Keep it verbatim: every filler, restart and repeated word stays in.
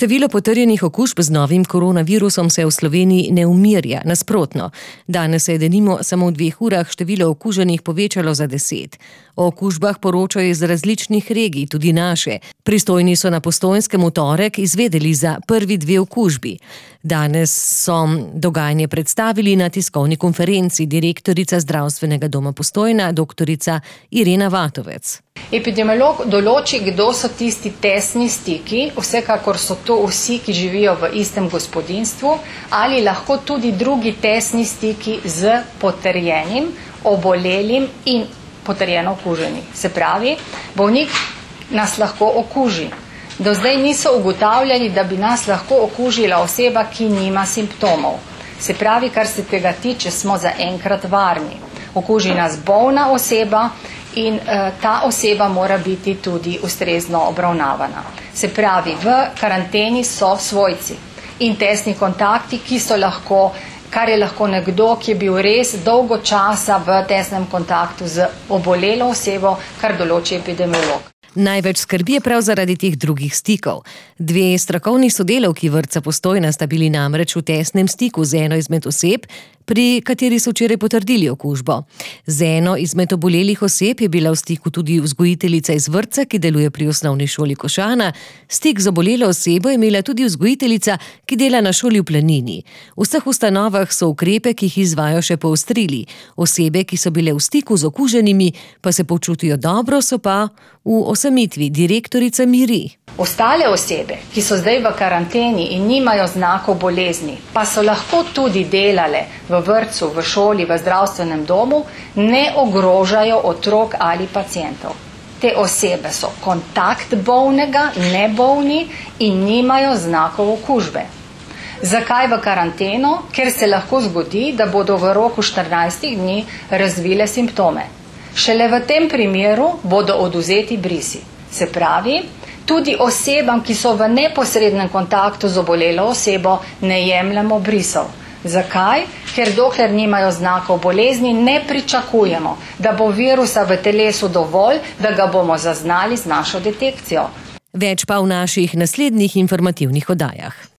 Število potrjenih okužb z novim koronavirusom se v Sloveniji ne umirja, nasprotno. Danes se je denimo samo v dveh urah število okuženih povečalo za deset. O okužbah poročajo iz različnih regij, tudi naše. Pristojni so na Postojnskem v torek izvedeli za prvi dve okužbi. Danes so dogajanje predstavili na tiskovni konferenci direktorica Zdravstvenega doma Postojna, doktorica Irena Vatovec. Epidemiolog določi, kdo so tisti tesni stiki, vsekakor so to vsi, ki živijo v istem gospodinjstvu, ali lahko tudi drugi tesni stiki z potrjenim, obolelim in potrjeno okuženim. Se pravi, bolnik nas lahko okuži. Do zdaj niso ugotavljali, da bi nas lahko okužila oseba, ki nima simptomov. Se pravi, kar se tega tiče, smo zaenkrat varni. Okuži nas bolna oseba in uh, ta oseba mora biti tudi ustrezno obravnavana. Se pravi, v karanteni so svojci in tesni kontakti, ki so lahko, kar je lahko nekdo, ki je bil res dolgo časa v tesnem kontaktu z obolelo osebo, kar določi epidemiolog. Največ skrbi je prav zaradi teh drugih stikov. Dve strokovni sodelavki vrtca Postojna sta bili namreč v tesnem stiku z eno izmed oseb, pri kateri so včeraj potrdili okužbo. Z eno izmed obolelih oseb je bila v stiku tudi vzgojiteljica iz vrtca, ki deluje pri osnovni šoli Košana. Stik z obolelo osebo je imela tudi vzgojiteljica, ki dela na šoli v Planini. V vseh ustanovah so ukrepe, ki jih izvajo, še poostrili. Osebe, ki so bile v stiku z okuženimi, pa se počutijo dobro, so pa v osamitvi direktorica miri. Ostale osebe, ki so zdaj v karanteni in nimajo znakov bolezni, pa so lahko tudi delale v vrtcu, v šoli, v zdravstvenem domu, ne ogrožajo otrok ali pacientov. Te osebe so kontakt bolnega, ne bolni in nimajo znakov okužbe. Zakaj v karanteno? Ker se lahko zgodi, da bodo v roku štirinajstih dni razvile simptome. Šele v tem primeru bodo odvzeti brisi. Se pravi, tudi osebam, ki so v neposrednem kontaktu z obolelo osebo, ne jemljemo brisov. Zakaj? Ker dokler nimajo znakov bolezni, ne pričakujemo, da bo virusa v telesu dovolj, da ga bomo zaznali z našo detekcijo. Več pa v naših naslednjih informativnih oddajah.